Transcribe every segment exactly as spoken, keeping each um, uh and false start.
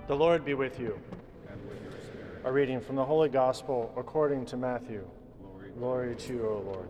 The Lord be with you. And with your spirit. A reading from the Holy Gospel according to Matthew. Glory, Glory to you, O Lord.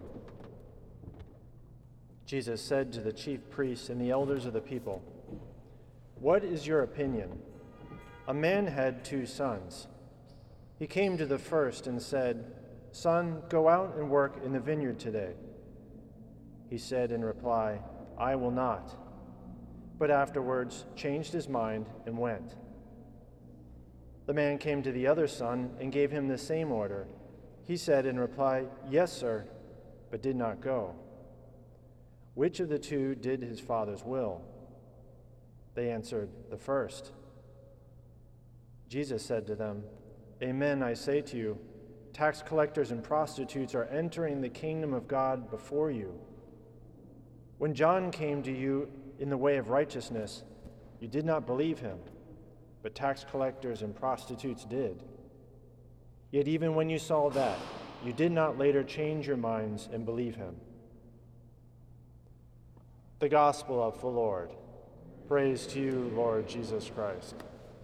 Jesus said to the chief priests and the elders of the people, "What is your opinion? A man had two sons. He came to the first and said, 'Son, go out and work in the vineyard today.' He said in reply, 'I will not,' but afterwards changed his mind and went. The man came to the other son and gave him the same order. He said in reply, 'Yes, sir,' but did not go. Which of the two did his father's will?" They answered, "The first." Jesus said to them, "Amen, I say to you, tax collectors and prostitutes are entering the kingdom of God before you. When John came to you in the way of righteousness, you did not believe him, but tax collectors and prostitutes did. Yet even when you saw that, you did not later change your minds and believe him." The Gospel of the Lord. Praise to you, Lord Jesus Christ.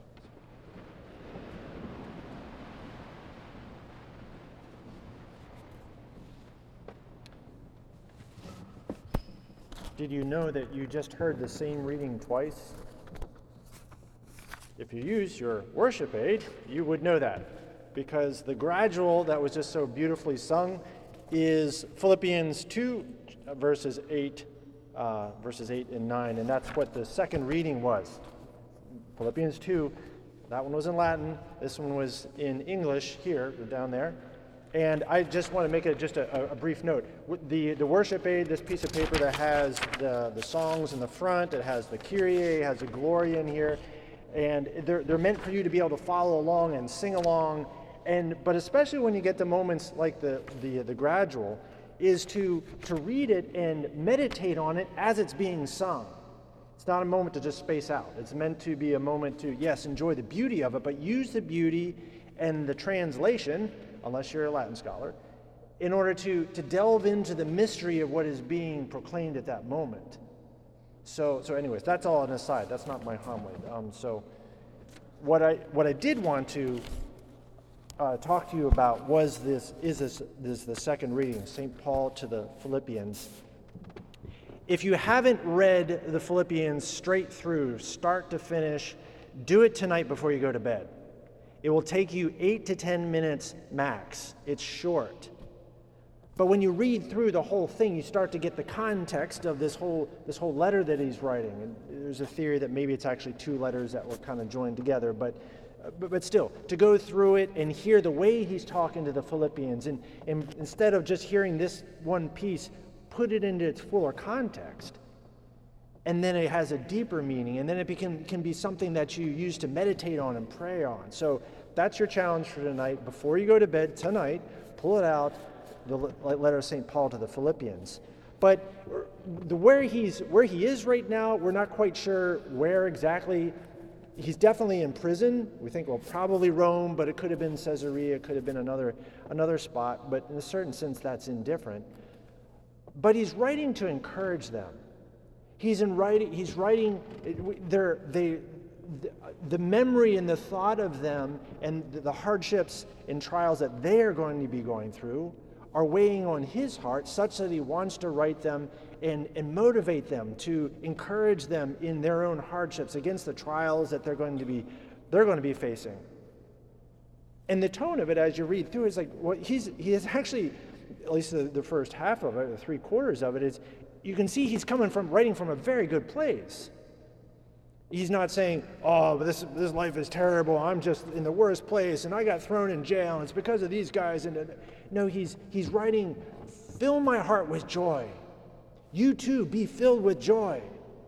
Did you know that you just heard the same reading twice? If you use your worship aid, you would know that, because the gradual that was just so beautifully sung is Philippians two, verses eight, uh, verses eight and nine, and that's what the second reading was. Philippians two, that one was in Latin, this one was in English here, down there. And I just want to make a, just a, a brief note. The, the worship aid, this piece of paper that has the, the songs in the front, it has the Kyrie, it has the Gloria in here, and they're, they're meant for you to be able to follow along and sing along. And but especially when you get to moments like the, the, the gradual, is to, to read it and meditate on it as it's being sung. It's not a moment to just space out. It's meant to be a moment to, yes, enjoy the beauty of it, but use the beauty and the translation, unless you're a Latin scholar, in order to, to delve into the mystery of what is being proclaimed at that moment. So, so anyways, that's all an aside. That's not my homily. Um, so what I what I did want to uh, talk to you about was this, is this, this the second reading, Saint Paul to the Philippians. If you haven't read the Philippians straight through, start to finish, do it tonight before you go to bed. It will take you eight to ten minutes max. It's short. But when you read through the whole thing, you start to get the context of this whole this whole letter that he's writing. And there's a theory that maybe it's actually two letters that were kind of joined together. But but, but still, to go through it and hear the way he's talking to the Philippians, and, and instead of just hearing this one piece, put it into its fuller context. And then it has a deeper meaning, and then it can, can be something that you use to meditate on and pray on. So that's your challenge for tonight. Before you go to bed tonight, pull it out, the letter of Saint Paul to the Philippians. But the where he's where he is right now, we're not quite sure where exactly. He's definitely in prison. We think, well, probably Rome, but it could have been Caesarea, it could have been another another spot. But in a certain sense, that's indifferent. But he's writing to encourage them. He's in writing. He's writing. They're, they, the memory and the thought of them and the hardships and trials that they are going to be going through are weighing on his heart, such that he wants to write them and, and motivate them, to encourage them in their own hardships against the trials that they're going to be they're going to be facing. And the tone of it, as you read through, is like what well, he's he is actually, at least the, the first half of it, the three quarters of it, is. You can see he's coming from writing from a very good place. He's not saying, "Oh, but this this life is terrible. I'm just in the worst place, and I got thrown in jail, and it's because of these guys." And no, he's he's writing, "Fill my heart with joy. You too, be filled with joy."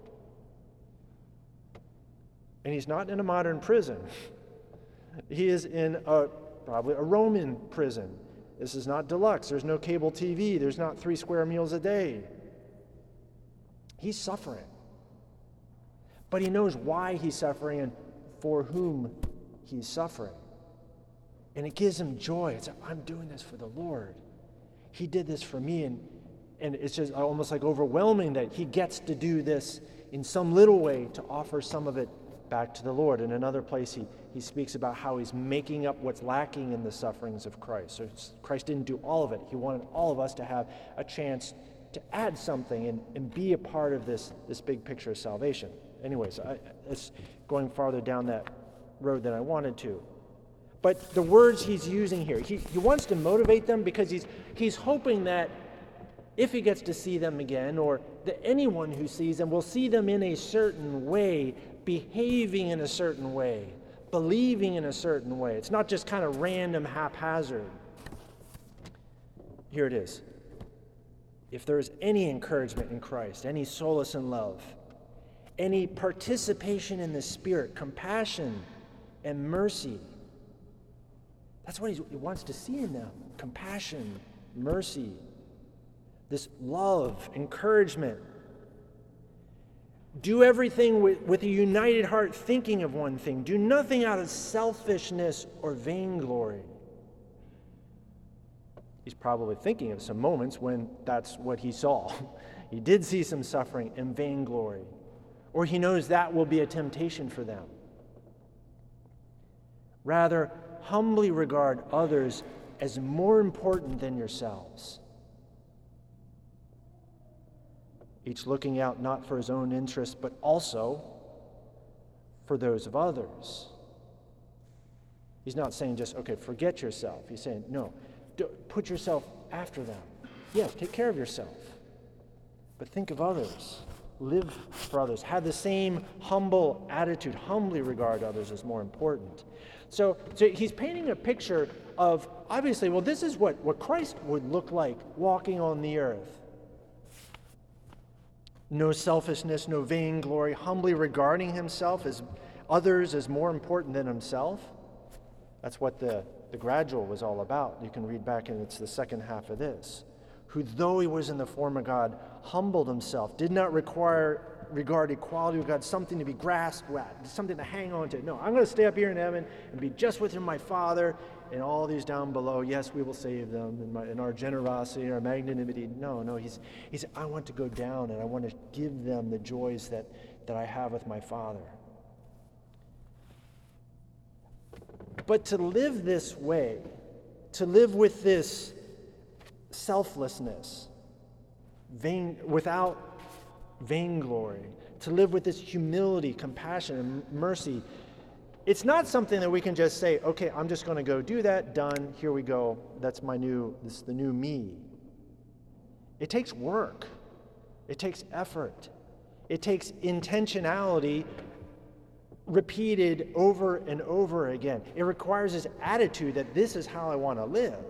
And he's not in a modern prison. He is in a probably a Roman prison. This is not deluxe. There's no cable T V. There's not three square meals a day. He's suffering. But he knows why he's suffering and for whom he's suffering. And it gives him joy. It's like, I'm doing this for the Lord. He did this for me. And, and it's just almost like overwhelming that he gets to do this in some little way to offer some of it back to the Lord. In another place, he, he speaks about how he's making up what's lacking in the sufferings of Christ. So Christ didn't do all of it. He wanted all of us to have a chance to add something and, and be a part of this, this big picture of salvation. Anyways, I, it's going farther down that road than I wanted to. But the words he's using here, he, he wants to motivate them because he's he's hoping that if he gets to see them again, or that anyone who sees them will see them in a certain way, behaving in a certain way, believing in a certain way. It's not just kind of random, haphazard. Here it is. If there is any encouragement in Christ, any solace in love, any participation in the Spirit, compassion and mercy, that's what he wants to see in them. Compassion, mercy, this love, encouragement. Do everything with, with a united heart, thinking of one thing. Do nothing out of selfishness or vainglory. He's probably thinking of some moments when that's what he saw. He did see some suffering and vainglory. Or he knows that will be a temptation for them. Rather, humbly regard others as more important than yourselves. Each looking out not for his own interests, but also for those of others. He's not saying just, okay, forget yourself. He's saying, no, put yourself after them. Yes, take care of yourself. But think of others. Live for others. Have the same humble attitude. Humbly regard others as more important. So, so he's painting a picture of, obviously, well, this is what, what Christ would look like walking on the earth. No selfishness, no vainglory, humbly regarding himself as others as more important than himself. That's what the, the gradual was all about. You can read back, and it's the second half of this. Who, though he was in the form of God, humbled himself, did not require regard equality with God, something to be grasped at, something to hang on to. No, I'm going to stay up here in heaven and be just with my Father, and all these down below, yes, we will save them in, my, in our generosity, our magnanimity. No, no, he's, he said, I want to go down, and I want to give them the joys that, that I have with my Father. But to live this way, to live with this selflessness, vain, without vainglory, to live with this humility, compassion, and mercy, it's not something that we can just say, okay, I'm just going to go do that, done, here we go, that's my new, this is the new me. It takes work. It takes effort. It takes intentionality repeated over and over again. It requires this attitude that this is how I want to live.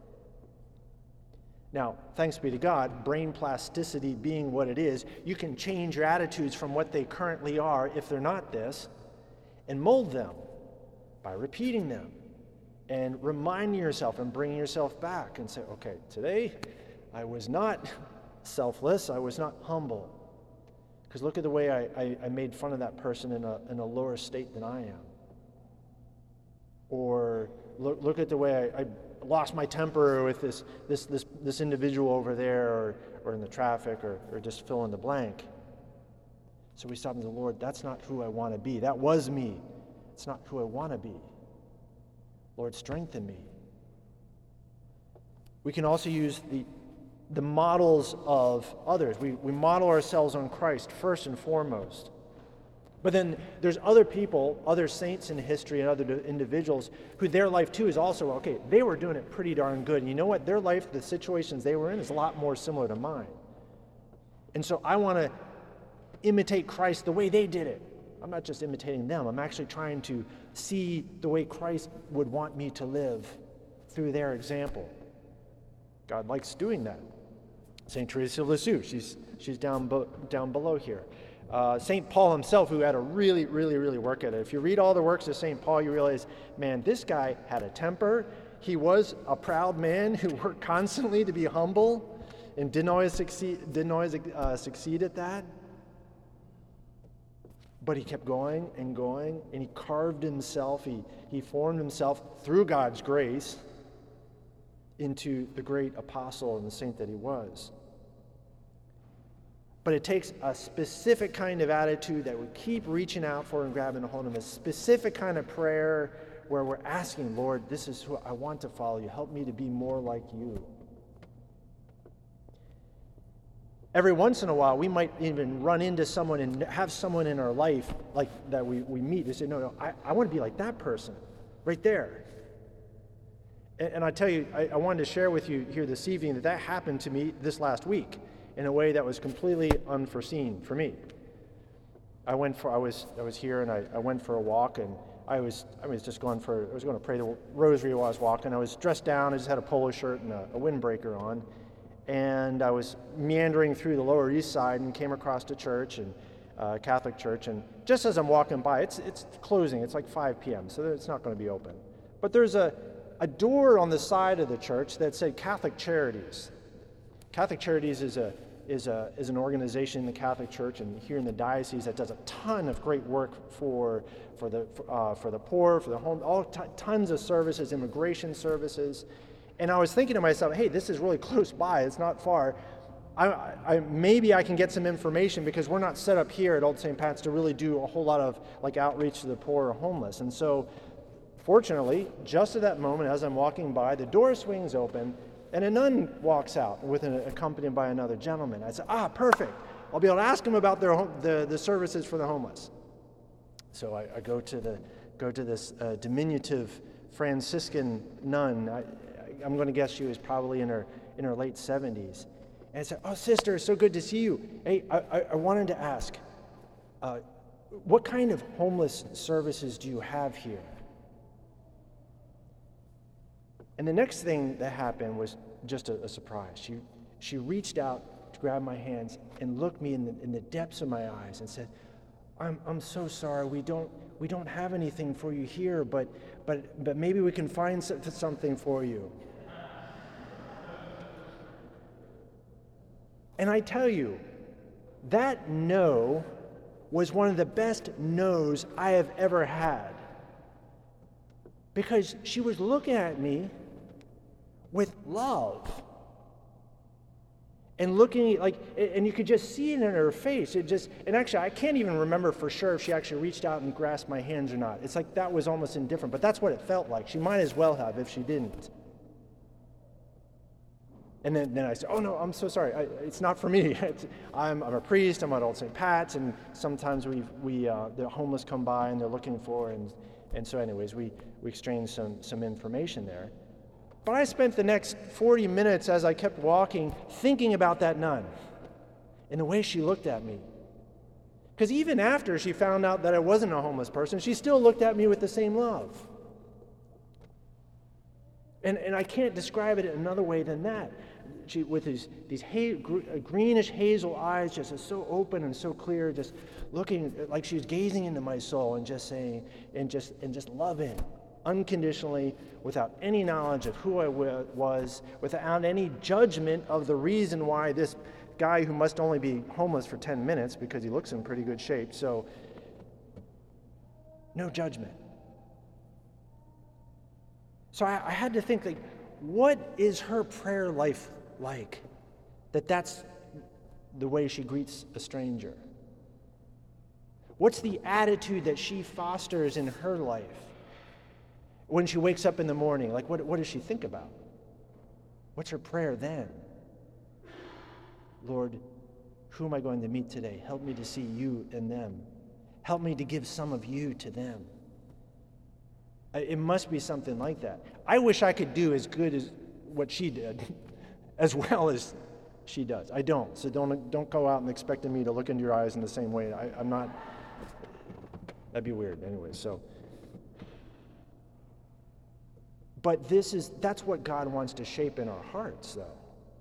Now, thanks be to God, brain plasticity being what it is, you can change your attitudes from what they currently are, if they're not this, and mold them by repeating them and reminding yourself and bringing yourself back and say, okay, today I was not selfless, I was not humble. Because look at the way I, I, I made fun of that person in a, in a lower state than I am. Or look, look at the way I, I lost my temper with this this this this individual over there, or, or in the traffic, or, or just fill in the blank. So we stop and say, Lord, that's not who I want to be. That was me. It's not who I want to be. Lord, strengthen me. We can also use the the models of others. We, we model ourselves on Christ first and foremost. But then there's other people, other saints in history and other individuals who their life too is also, okay, they were doing it pretty darn good. And you know what? Their life, the situations they were in is a lot more similar to mine. And so I want to imitate Christ the way they did it. I'm not just imitating them. I'm actually trying to see the way Christ would want me to live through their example. God likes doing that. Saint Teresa of Lisieux, she's she's down bo- down below here. Uh, Saint Paul himself, who had to really, really, really work at it. If you read all the works of Saint Paul, you realize, man, this guy had a temper. He was a proud man who worked constantly to be humble and didn't always succeed, didn't always uh, succeed at that. But he kept going and going, and he carved himself, he, he formed himself through God's grace into the great apostle and the saint that he was. But it takes a specific kind of attitude that we keep reaching out for and grabbing a hold of, a specific kind of prayer where we're asking, Lord, this is who I want to follow you. Help me to be more like you. Every once in a while, we might even run into someone and have someone in our life like that we, we meet. They say, no, no, I, I want to be like that person right there. And, and I tell you, I, I wanted to share with you here this evening that that happened to me this last week in a way that was completely unforeseen for me. I went for, I was, I was here and I, I went for a walk, and I was, I was just going for, I was going to pray the rosary while I was walking. I was dressed down. I just had a polo shirt and a, a windbreaker on. And I was meandering through the Lower East Side and came across a church, and uh, Catholic church. And just as I'm walking by, it's it's closing. It's like five p.m., so it's not going to be open. But there's a, a door on the side of the church that said Catholic Charities. Catholic Charities is a is a is an organization in the Catholic Church and here in the diocese that does a ton of great work for for the uh, for the poor, for the home, all t- tons of services, immigration services. And I was thinking to myself, hey, this is really close by. It's not far. I, I, maybe I can get some information because we're not set up here at Old Saint Pat's to really do a whole lot of like outreach to the poor or homeless. And so, fortunately, just at that moment, as I'm walking by, the door swings open, and a nun walks out with an, accompanied by another gentleman. I said, ah, perfect. I'll be able to ask them about their the, the services for the homeless. So I, I go to the go to this uh, diminutive Franciscan nun. I, I'm going to guess she was probably in her in her late seventies. And I said, oh, sister, so good to see you. Hey, I, I, I wanted to ask, uh, what kind of homeless services do you have here? And the next thing that happened was just a, a surprise. She she reached out to grab my hands and looked me in the, in the depths of my eyes and said, I'm I'm so sorry. We don't we don't have anything for you here, but but but maybe we can find something for you. And I tell you, that no was one of the best no's I have ever had. Because she was looking at me with love. And looking like, and you could just see it in her face. It just, and actually, I can't even remember for sure if she actually reached out and grasped my hands or not. It's like that was almost indifferent, but that's what it felt like. She might as well have if she didn't. And then, then I said, oh no, I'm so sorry. I, it's not for me. It's, I'm, I'm a priest. I'm at Old Saint Pat's, and sometimes we we uh, the homeless come by and they're looking for, and and so anyways, we we exchanged some some information there. But I spent the next forty minutes as I kept walking thinking about that nun and the way she looked at me. Because even after she found out that I wasn't a homeless person, she still looked at me with the same love. And and I can't describe it another way than that. She, with these these ha- greenish hazel eyes, just so open and so clear, just looking like she was gazing into my soul and just saying, and just and just loving unconditionally, without any knowledge of who I w- was, without any judgment of the reason why this guy who must only be homeless for ten minutes because he looks in pretty good shape. So, no judgment. So I, I had to think, like, what is her prayer life like? That that's the way she greets a stranger. What's the attitude that she fosters in her life when she wakes up in the morning? Like, what, what does she think about? What's her prayer then? Lord, who am I going to meet today? Help me to see you in them. Help me to give some of you to them. It must be something like that. I wish I could do as good as what she did, as well as she does. I don't, so don't don't go out and expecting me to look into your eyes in the same way. I, I'm not, that'd be weird anyway, so. But this is, that's what God wants to shape in our hearts, though.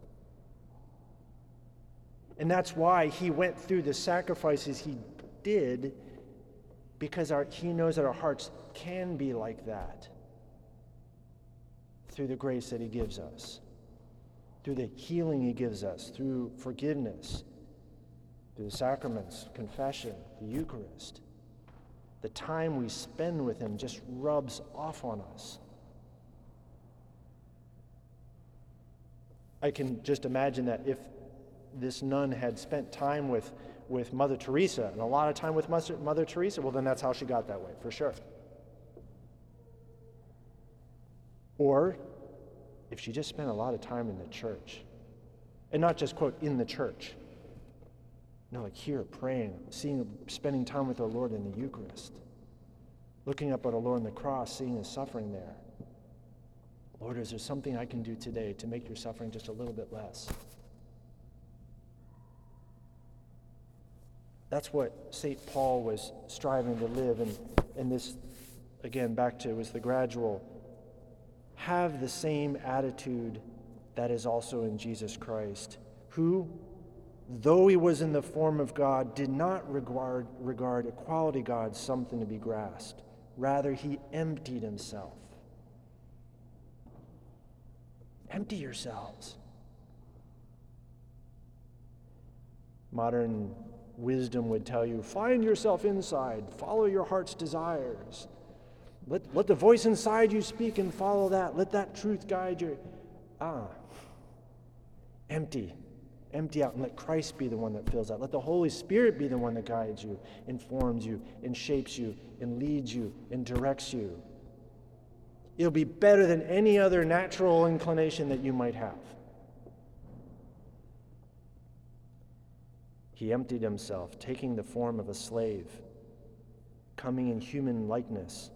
And that's why he went through the sacrifices he did, because our, he knows that our hearts can be like that through the grace that he gives us, through the healing he gives us, through forgiveness, through the sacraments, confession, the Eucharist. The time we spend with him just rubs off on us. I can just imagine that if this nun had spent time with, with Mother Teresa, and a lot of time with Mother, Mother Teresa, well, then that's how she got that way, for sure. Or if she just spent a lot of time in the church, and not just, quote, in the church. No, like here, praying, seeing, spending time with our Lord in the Eucharist, looking up at our Lord on the cross, seeing his suffering there. Lord, is there something I can do today to make your suffering just a little bit less? That's what Saint Paul was striving to live, and, and this, again, back to, was the gradual. Have the same attitude that is also in Jesus Christ, who, though he was in the form of God, did not regard, regard equality with God something to be grasped. Rather, he emptied himself. Empty yourselves. Modern wisdom would tell you, find yourself inside, follow your heart's desires. Let, let the voice inside you speak and follow that. Let that truth guide you. Ah, empty. Empty out and let Christ be the one that fills out. Let the Holy Spirit be the one that guides you, informs you, and shapes you, and leads you, and directs you. It'll be better than any other natural inclination that you might have. He emptied himself, taking the form of a slave, coming in human likeness,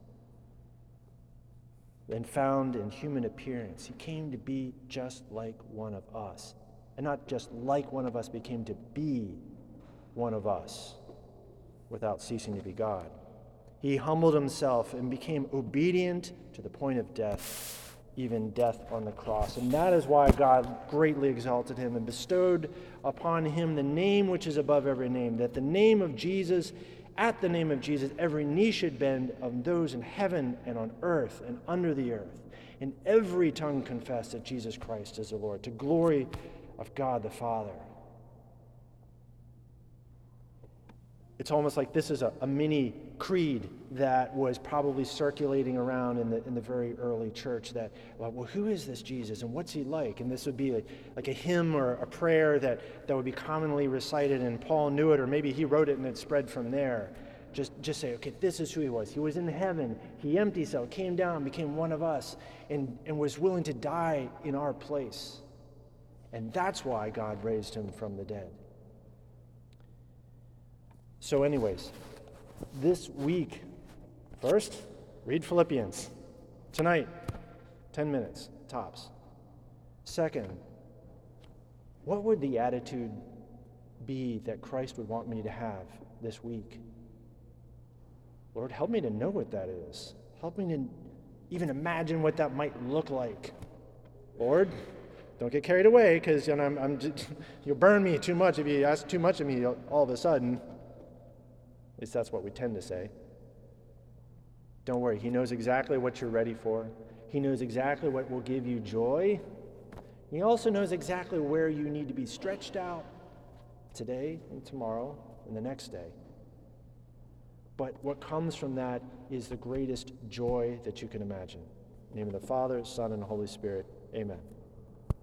and found in human appearance. He came to be just like one of us. And not just like one of us, became to be one of us without ceasing to be God. He humbled himself and became obedient to the point of death, even death on the cross. And that is why God greatly exalted him and bestowed upon him the name which is above every name, that the name of Jesus, at the name of Jesus, every knee should bend of those in heaven and on earth and under the earth, and every tongue confess that Jesus Christ is the Lord, to glory of God the Father. It's almost like this is a, a mini creed that was probably circulating around in the in the very early church, that, well, well who is this Jesus and what's he like? And this would be like, like a hymn or a prayer that, that would be commonly recited, and Paul knew it, or maybe he wrote it and it spread from there. Just, just say, okay, this is who he was. He was in heaven. He emptied himself, came down, became one of us, and, and was willing to die in our place. And that's why God raised him from the dead. So anyways, this week, first, read Philippians. Tonight, ten minutes, tops. Second, what would the attitude be that Christ would want me to have this week? Lord, help me to know what that is. Help me to even imagine what that might look like. Lord, don't get carried away, because you know, I'm, I'm just, you'll burn me too much if you ask too much of me all of a sudden. At least that's what we tend to say. Don't worry, he knows exactly what you're ready for. He knows exactly what will give you joy. He also knows exactly where you need to be stretched out today and tomorrow and the next day. But what comes from that is the greatest joy that you can imagine. In the name of the Father, Son, and Holy Spirit, amen.